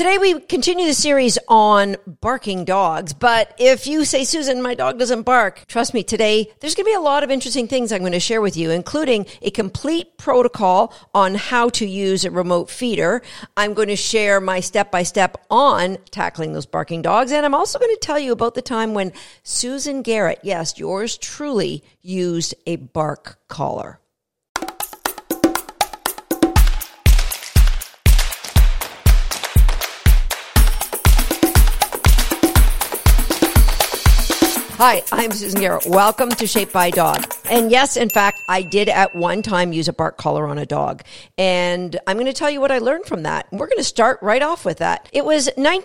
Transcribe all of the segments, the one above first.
Today we continue the series on barking dogs, but if you say, Susan, my dog doesn't bark, trust me, today there's going to be a lot of interesting things I'm going to share with you, including a complete protocol on how to use a remote feeder. I'm going to share my step-by-step on tackling those barking dogs, and I'm also going to tell you about the time when Susan Garrett, yes, yours truly, used a bark collar. Hi, I'm Susan Garrett. Welcome to Shaped by Dog. And yes, in fact, I did at one time use a bark collar on a dog. And I'm going to tell you what I learned from that. We're going to start right off with that. It was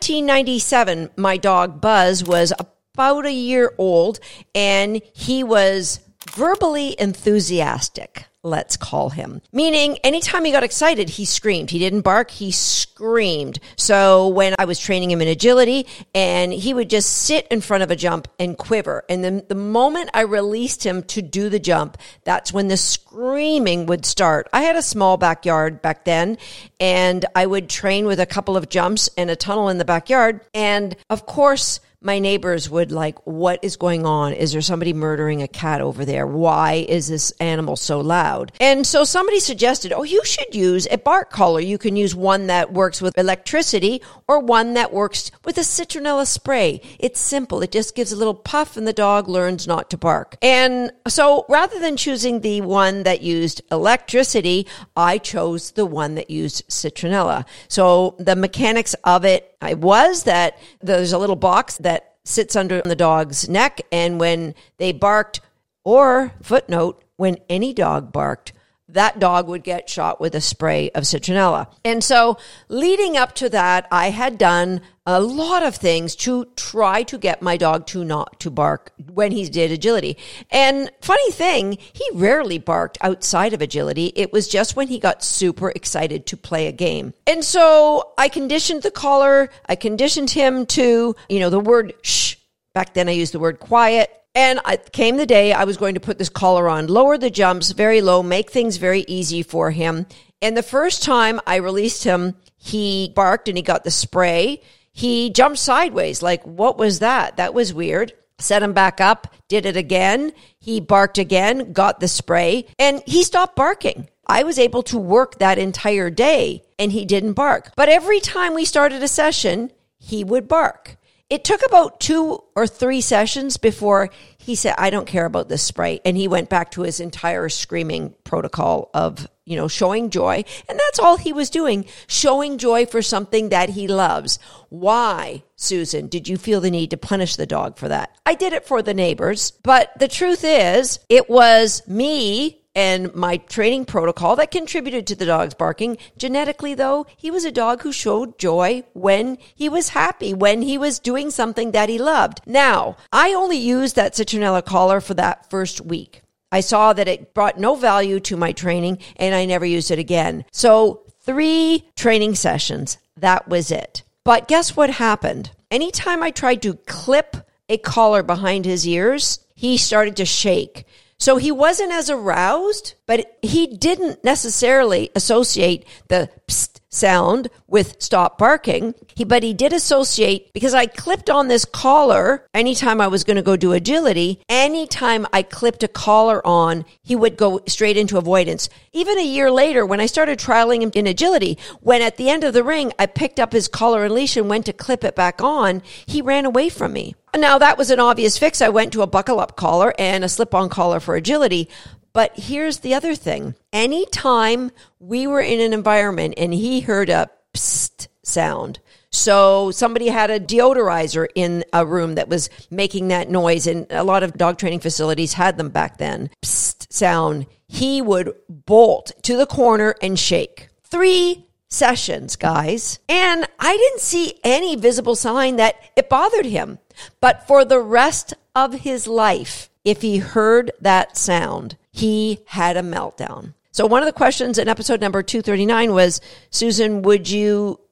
1997. My dog Buzz was about a year old, and he was verbally enthusiastic, let's call him. Meaning, anytime he got excited, he screamed. He didn't bark, he screamed. So when I was training him in agility, and he would just sit in front of a jump and quiver. And then the moment I released him to do the jump, that's when the screaming would start. I had a small backyard back then, and I would train with a couple of jumps and a tunnel in the backyard. And of course, my neighbors would like, what is going on? Is there somebody murdering a cat over there? Why is this animal so loud? And so somebody suggested, you should use a bark collar. You can use one that works with electricity or one that works with a citronella spray. It's simple. It just gives a little puff and the dog learns not to bark. And so rather than choosing the one that used electricity, I chose the one that used citronella. So the mechanics of it was that there's a little box that sits under the dog's neck, and when they barked, or footnote, when any dog barked, that dog would get shot with a spray of citronella. And so leading up to that, I had done a lot of things to try to get my dog to not to bark when he did agility. And funny thing, he rarely barked outside of agility. It was just when he got super excited to play a game. And so I conditioned the collar. I conditioned him to, the word shh. Back then I used the word quiet. And came the day I was going to put this collar on, lower the jumps very low, make things very easy for him. And the first time I released him, he barked and he got the spray. He jumped sideways. Like, what was that? That was weird. Set him back up, did it again. He barked again, got the spray, and he stopped barking. I was able to work that entire day, and he didn't bark. But every time we started a session, he would bark. It took about 2 or 3 sessions before he said, I don't care about this spray. And he went back to his entire screaming protocol of, showing joy. And that's all he was doing, showing joy for something that he loves. Why, Susan, did you feel the need to punish the dog for that? I did it for the neighbors. But the truth is, it was me and my training protocol that contributed to the dog's barking. Genetically, though, he was a dog who showed joy when he was happy, when he was doing something that he loved. Now, I only used that citronella collar for that first week. I saw that it brought no value to my training, and I never used it again. So 3 training sessions, that was it. But guess what happened? Anytime I tried to clip a collar behind his ears, he started to shake. So he wasn't as aroused, but he didn't necessarily associate the psst sound with stop barking. But he did associate, because I clipped on this collar anytime I was going to go do agility. Anytime I clipped a collar on, he would go straight into avoidance. Even a year later, when I started trialing him in agility, when at the end of the ring, I picked up his collar and leash and went to clip it back on, he ran away from me. Now, that was an obvious fix. I went to a buckle-up collar and a slip-on collar for agility. But here's the other thing. Anytime we were in an environment and he heard a psst sound, so somebody had a deodorizer in a room that was making that noise, and a lot of dog training facilities had them back then, psst sound, he would bolt to the corner and shake. 3 sessions, guys. And I didn't see any visible sign that it bothered him. But for the rest of his life, if he heard that sound, he had a meltdown. So one of the questions in episode number 239 was, Susan, would you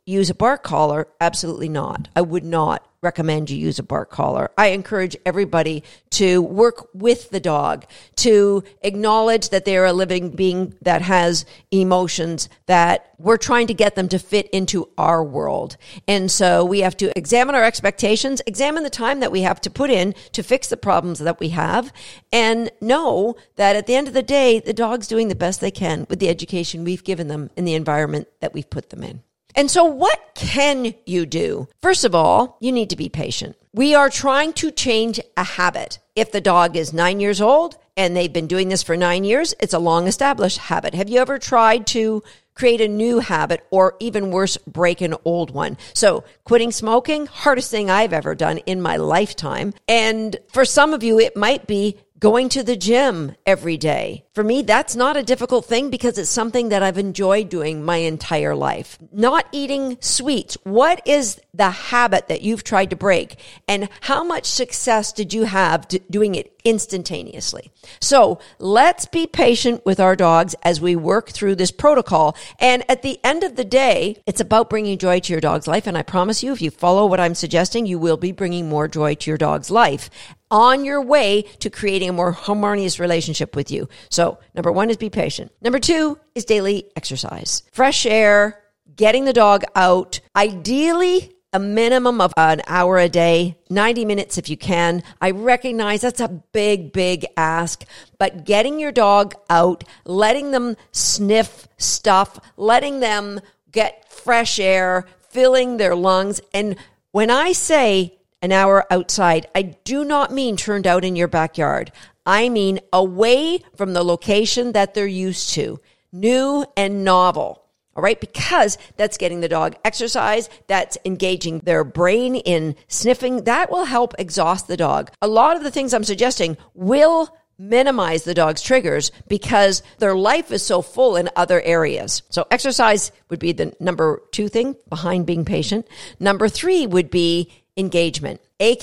use a bark collar? Absolutely not. I would not recommend you use a bark collar. I encourage everybody to work with the dog, to acknowledge that they are a living being that has emotions, that we're trying to get them to fit into our world. And so we have to examine our expectations, examine the time that we have to put in to fix the problems that we have, and know that at the end of the day, the dog's doing the best they can with the education we've given them in the environment that we've put them in. And so what can you do? First of all, you need to be patient. We are trying to change a habit. If the dog is 9 years old and they've been doing this for 9 years, it's a long established habit. Have you ever tried to create a new habit, or even worse, break an old one? So quitting smoking, hardest thing I've ever done in my lifetime. And for some of you, it might be going to the gym every day. For me, that's not a difficult thing because it's something that I've enjoyed doing my entire life. Not eating sweets. What is the habit that you've tried to break? And how much success did you have doing it instantaneously? So let's be patient with our dogs as we work through this protocol. And at the end of the day, it's about bringing joy to your dog's life. And I promise you, if you follow what I'm suggesting, you will be bringing more joy to your dog's life on your way to creating a more harmonious relationship with you. So number one is be patient. Number two is daily exercise. Fresh air, getting the dog out, ideally a minimum of an hour a day, 90 minutes if you can. I recognize that's a big ask, but getting your dog out, letting them sniff stuff, letting them get fresh air, filling their lungs. And when I say an hour outside, I do not mean turned out in your backyard. I mean away from the location that they're used to, new and novel. All right, because that's getting the dog exercise, that's engaging their brain in sniffing. That will help exhaust the dog. A lot of the things I'm suggesting will minimize the dog's triggers because their life is so full in other areas. So exercise would be the number two thing behind being patient. Number three would be engagement,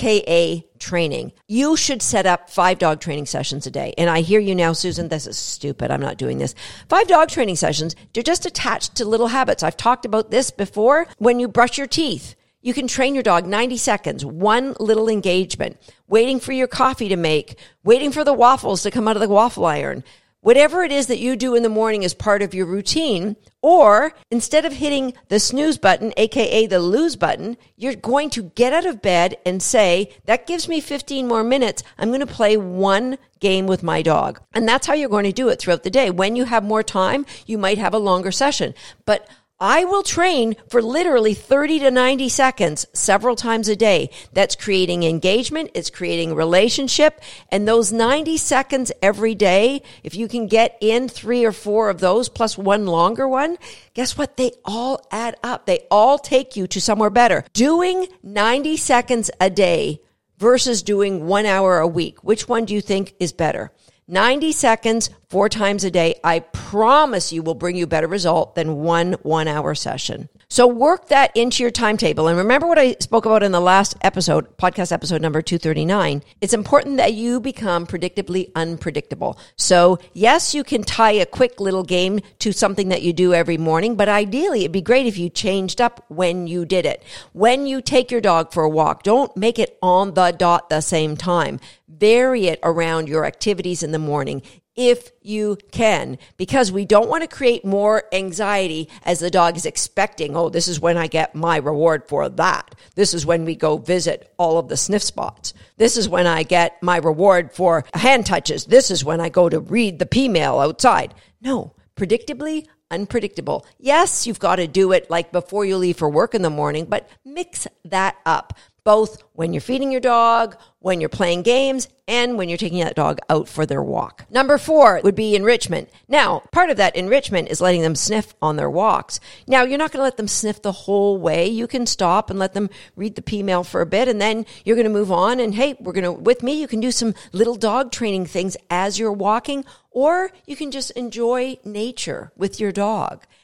aka training. You should set up 5 dog training sessions a day. And I hear you now, Susan, this is stupid. I'm not doing this. 5 dog training sessions, they're just attached to little habits. I've talked about this before. When you brush your teeth, you can train your dog 90 seconds, one little engagement, waiting for your coffee to make, waiting for the waffles to come out of the waffle iron. Whatever it is that you do in the morning as part of your routine, or instead of hitting the snooze button, aka the lose button, you're going to get out of bed and say, that gives me 15 more minutes. I'm going to play one game with my dog. And that's how you're going to do it throughout the day. When you have more time, you might have a longer session. But I will train for literally 30 to 90 seconds several times a day. That's creating engagement. It's creating relationship. And those 90 seconds every day, if you can get in 3 or 4 of those plus one longer one, guess what? They all add up. They all take you to somewhere better. Doing 90 seconds a day versus doing 1 hour a week. Which one do you think is better? 90 seconds, 4 times a day, I promise you will bring you better result than one 1 hour session. So work that into your timetable. And remember what I spoke about in the last episode, podcast episode number 239. It's important that you become predictably unpredictable. So yes, you can tie a quick little game to something that you do every morning, but ideally it'd be great if you changed up when you did it. When you take your dog for a walk, don't make it on the dot the same time. Vary it around your activities in the morning if you can, because we don't want to create more anxiety as the dog is expecting, oh, this is when I get my reward for that. This is when we go visit all of the sniff spots. This is when I get my reward for hand touches. This is when I go to read the P-mail outside. No, predictably unpredictable. Yes, you've got to do it like before you leave for work in the morning, but mix that up. Both when you're feeding your dog, when you're playing games, and when you're taking that dog out for their walk. Number 4 would be enrichment. Now, part of that enrichment is letting them sniff on their walks. Now, you're not going to let them sniff the whole way. You can stop and let them read the P-mail for a bit, and then you're going to move on. And hey, with me, you can do some little dog training things as you're walking, or you can just enjoy nature with your dog.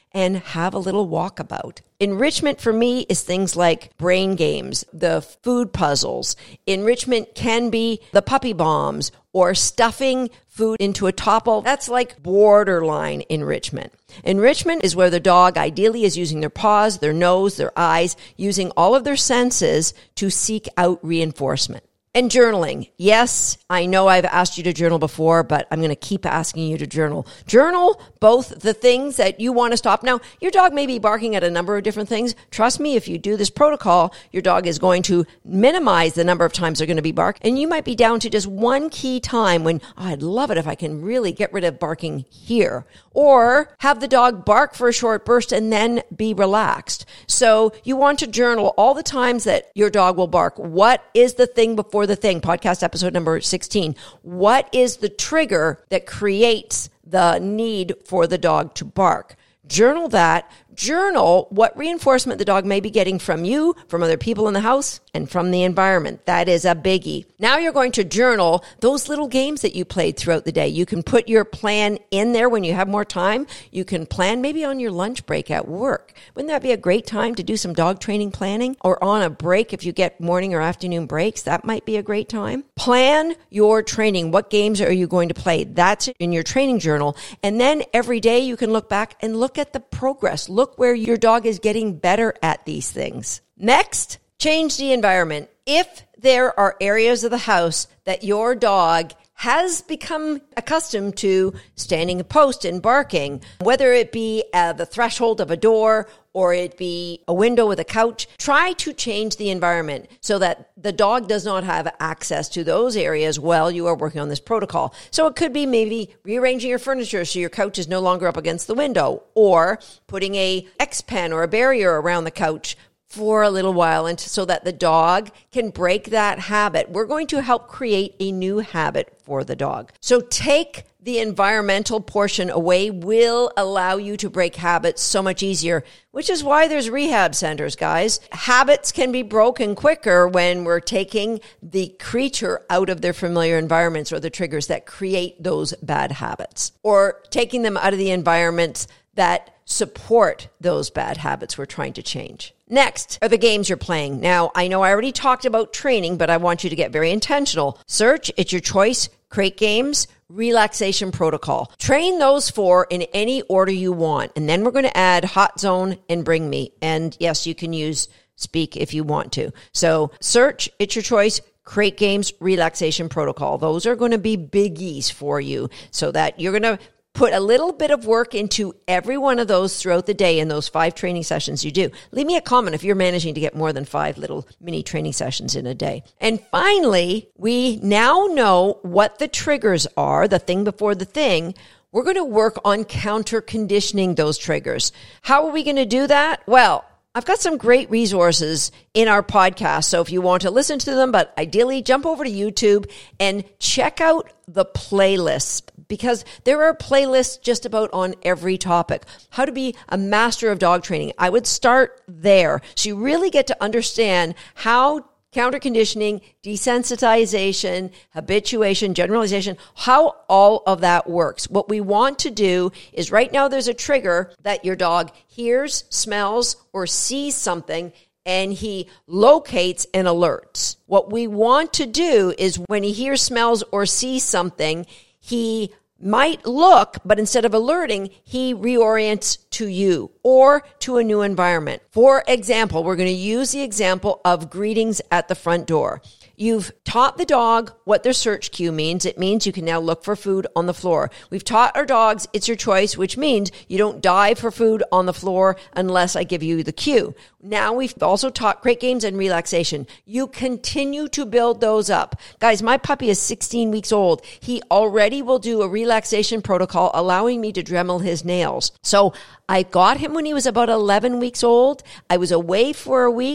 and have a little walkabout. Enrichment for me is things like brain games, the food puzzles. Enrichment can be the puppy bombs or stuffing food into a topple. That's like borderline enrichment. Enrichment is where the dog ideally is using their paws, their nose, their eyes, using all of their senses to seek out reinforcement. And journaling. Yes, I know I've asked you to journal before, but I'm going to keep asking you to journal. Journal both the things that you want to stop. Now, your dog may be barking at a number of different things. Trust me, if you do this protocol, your dog is going to minimize the number of times they're going to be bark. And you might be down to just one key time when, I'd love it if I can really get rid of barking here. Or have the dog bark for a short burst and then be relaxed. So you want to journal all the times that your dog will bark. What is the thing before the thing? Podcast episode number 16. What is the trigger that creates the need for the dog to bark? Journal that. Journal what reinforcement the dog may be getting from you, from other people in the house, and from the environment. That is a biggie. Now you're going to journal those little games that you played throughout the day. You can put your plan in there when you have more time. You can plan maybe on your lunch break at work. Wouldn't that be a great time to do some dog training planning? Or on a break, if you get morning or afternoon breaks, that might be a great time. Plan your training. What games are you going to play? That's in your training journal. And then every day you can look back and look at the progress. Look where your dog is getting better at these things. Next, change the environment. If there are areas of the house that your dog has become accustomed to standing a post and barking, whether it be the threshold of a door or it be a window with a couch, try to change the environment so that the dog does not have access to those areas while you are working on this protocol. So it could be maybe rearranging your furniture so your couch is no longer up against the window, or putting a X-pen or a barrier around the couch for a little while, and so that the dog can break that habit. We're going to help create a new habit for the dog. So take the environmental portion away will allow you to break habits so much easier, which is why there's rehab centers, guys. Habits can be broken quicker when we're taking the creature out of their familiar environments or the triggers that create those bad habits, or taking them out of the environments that support those bad habits we're trying to change. Next are the games you're playing. Now, I know I already talked about training, but I want you to get very intentional. Search, it's your choice, crate games, relaxation protocol. Train those four in any order you want. And then we're going to add hot zone and bring me. And yes, you can use speak if you want to. So search, it's your choice, crate games, relaxation protocol. Those are going to be biggies for you so that you're going to put a little bit of work into every one of those throughout the day in those 5 training sessions you do. Leave me a comment if you're managing to get more than 5 little mini training sessions in a day. And finally, we now know what the triggers are, the thing before the thing. We're going to work on counter conditioning those triggers. How are we going to do that? Well, I've got some great resources in our podcast, so if you want to listen to them, but ideally jump over to YouTube and check out the playlist, because there are playlists just about on every topic. How to be a master of dog training. I would start there, so you really get to understand how counter conditioning, desensitization, habituation, generalization, how all of that works. What we want to do is right now there's a trigger that your dog hears, smells, or sees something, and he locates and alerts. What we want to do is when he hears, smells, or sees something, he might look, but instead of alerting, he reorients to you or to a new environment. For example, we're going to use the example of greetings at the front door. You've taught the dog what their search cue means. It means you can now look for food on the floor. We've taught our dogs it's your choice, which means you don't dive for food on the floor unless I give you the cue. Now we've also taught crate games and relaxation. You continue to build those up. Guys, my puppy is 16 weeks old. He already will do a relaxation protocol allowing me to Dremel his nails. So I got him when he was about 11 weeks old. I was away for a week.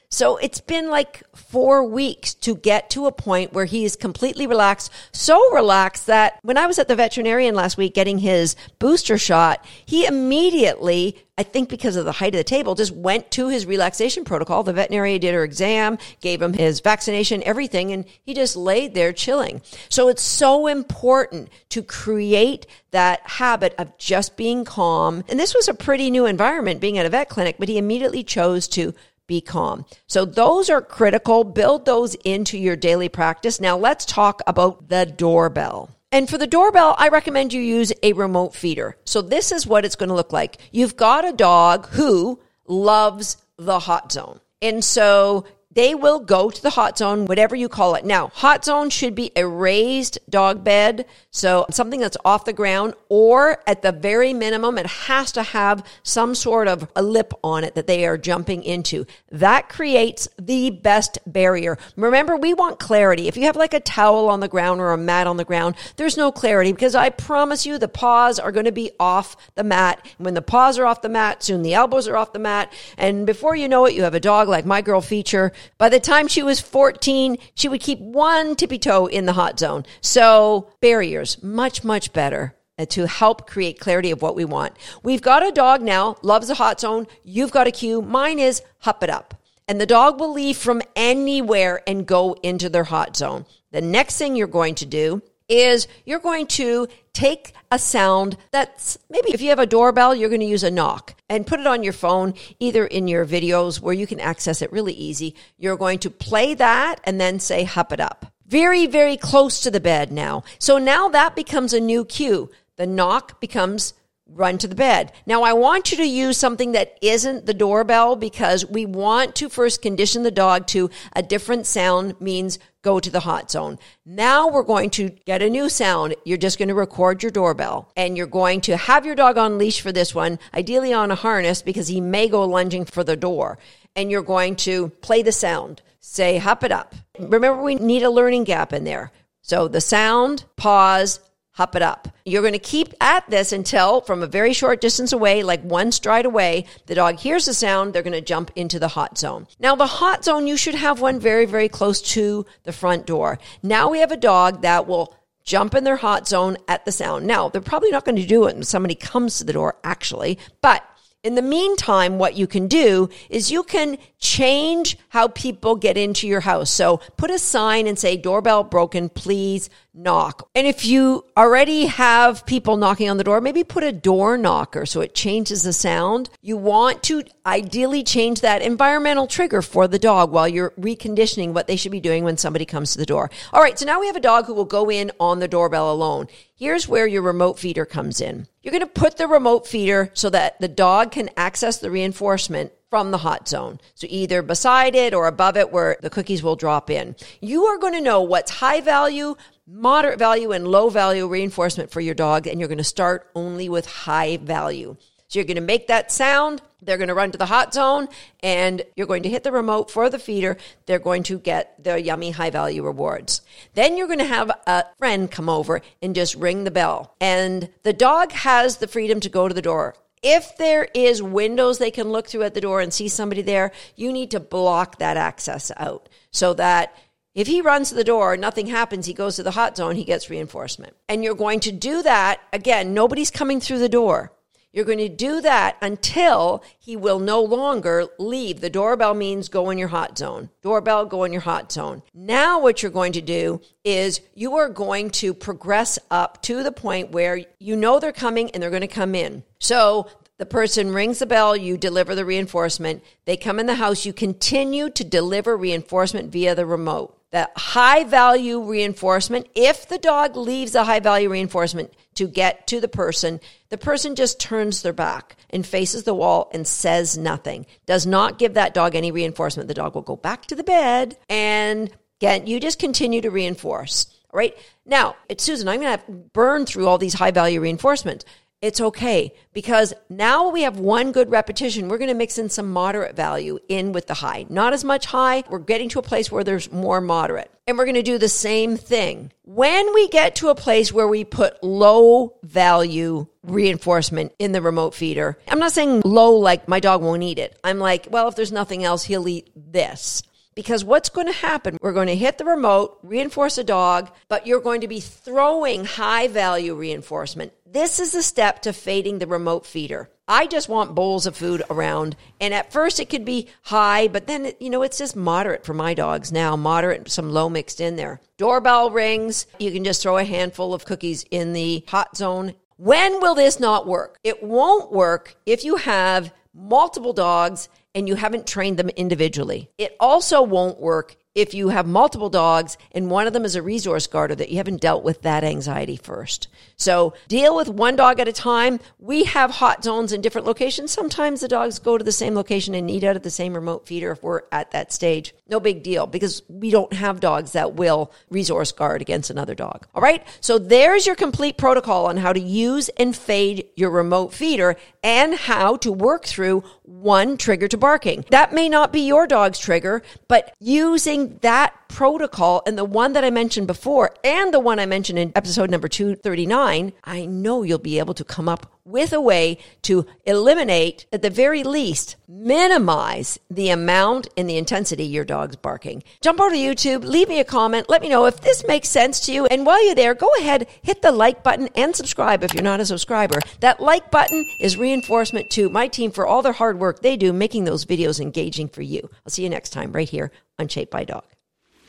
So it's been like 4 weeks to get to a point where he is completely relaxed, so relaxed that when I was at the veterinarian last week getting his booster shot, he immediately, I think because of the height of the table, just went to his relaxation protocol. The veterinarian did her exam, gave him his vaccination, everything, and he just laid there chilling. So it's so important to create that habit of just being calm. And this was a pretty new environment being at a vet clinic, but he immediately chose to be calm. So those are critical. Build those into your daily practice. Now let's talk about the doorbell. And for the doorbell, I recommend you use a remote feeder. So this is what it's going to look like. You've got a dog who loves the hot zone. And so they will go to the hot zone, whatever you call it. Now, hot zone should be a raised dog bed, so something that's off the ground, or at the very minimum, it has to have some sort of a lip on it that they are jumping into. That creates the best barrier. Remember, we want clarity. If you have like a towel on the ground or a mat on the ground, there's no clarity because I promise you the paws are going to be off the mat. And when the paws are off the mat, soon the elbows are off the mat. And before you know it, you have a dog like my girl Feature. By the time she was 14, she would keep one tippy toe in the hot zone. So barriers, much, much better to help create clarity of what we want. We've got a dog now, loves the hot zone. You've got a cue. Mine is hup it up. And the dog will leave from anywhere and go into their hot zone. The next thing you're going to do is you're going to take a sound that's, maybe if you have a doorbell, you're going to use a knock and put it on your phone, either in your videos where you can access it really easy. You're going to play that and then say, hup it up. Very, very close to the bed now. So now that becomes a new cue. The knock becomes run to the bed. Now, I want you to use something that isn't the doorbell because we want to first condition the dog to a different sound means go to the hot zone. Now we're going to get a new sound. You're just going to record your doorbell and you're going to have your dog on leash for this one, ideally on a harness because he may go lunging for the door. And you're going to play the sound. Say, hup it up. Remember, we need a learning gap in there. So the sound, pause, hup it up. You're going to keep at this until from a very short distance away, like one stride away, the dog hears the sound, they're going to jump into the hot zone. Now, the hot zone, you should have one very, very close to the front door. Now we have a dog that will jump in their hot zone at the sound. Now, they're probably not going to do it when somebody comes to the door, actually, but in the meantime, what you can do is you can change how people get into your house. So put a sign and say, doorbell broken, please knock. And if you already have people knocking on the door, maybe put a door knocker so it changes the sound. You want to ideally change that environmental trigger for the dog while you're reconditioning what they should be doing when somebody comes to the door. All right, so now we have a dog who will go in on the doorbell alone. Here's where your remote feeder comes in. You're going to put the remote feeder so that the dog can access the reinforcement from the hot zone. So either beside it or above it where the cookies will drop in. You are going to know what's high value, moderate value, and low value reinforcement for your dog, and you're going to start only with high value. So you're going to make that sound. They're going to run to the hot zone, and you're going to hit the remote for the feeder. They're going to get the yummy high-value rewards. Then you're going to have a friend come over and just ring the bell. And the dog has the freedom to go to the door. If there is windows they can look through at the door and see somebody there, you need to block that access out so that if he runs to the door, nothing happens, he goes to the hot zone, he gets reinforcement. And you're going to do that, again, nobody's coming through the door. You're going to do that until he will no longer leave. The doorbell means go in your hot zone. Doorbell, go in your hot zone. Now what you're going to do is you are going to progress up to the point where you know they're coming and they're going to come in. So the person rings the bell, you deliver the reinforcement. They come in the house, you continue to deliver reinforcement via the remote. The high-value reinforcement, if the dog leaves the high-value reinforcement to get to the person just turns their back and faces the wall and says nothing. Does not give that dog any reinforcement. The dog will go back to the bed and again, you just continue to reinforce. All right? Now, it's Susan, I'm going to burn through all these high-value reinforcements. It's okay because now we have one good repetition. We're going to mix in some moderate value in with the high. Not as much high. We're getting to a place where there's more moderate. And we're going to do the same thing. When we get to a place where we put low value reinforcement in the remote feeder. I'm not saying low like my dog won't eat it. I'm like, well, if there's nothing else, he'll eat this. Because what's going to happen, we're going to hit the remote, reinforce a dog, but you're going to be throwing high value reinforcement. This is the step to fading the remote feeder. I just want bowls of food around. And at first it could be high, but then, it's just moderate for my dogs now, moderate, some low mixed in there. Doorbell rings. You can just throw a handful of cookies in the hot zone. When will this not work? It won't work if you have multiple dogs and you haven't trained them individually. It also won't work if you have multiple dogs and one of them is a resource guarder that you haven't dealt with that anxiety first. So deal with one dog at a time. We have hot zones in different locations. Sometimes the dogs go to the same location and eat out of the same remote feeder if we're at that stage. No big deal because we don't have dogs that will resource guard against another dog. All right. So there's your complete protocol on how to use and fade your remote feeder and how to work through one trigger to barking. That may not be your dog's trigger, but using that protocol and the one that I mentioned before and the one I mentioned in episode number 239, I know you'll be able to come up with a way to eliminate, at the very least, minimize the amount and the intensity your dog's barking. Jump over to YouTube, leave me a comment, let me know if this makes sense to you. And while you're there, go ahead, hit the like button and subscribe if you're not a subscriber. That like button is reinforcement to my team for all their hard work they do making those videos engaging for you. I'll see you next time right here on Shaped by Dog.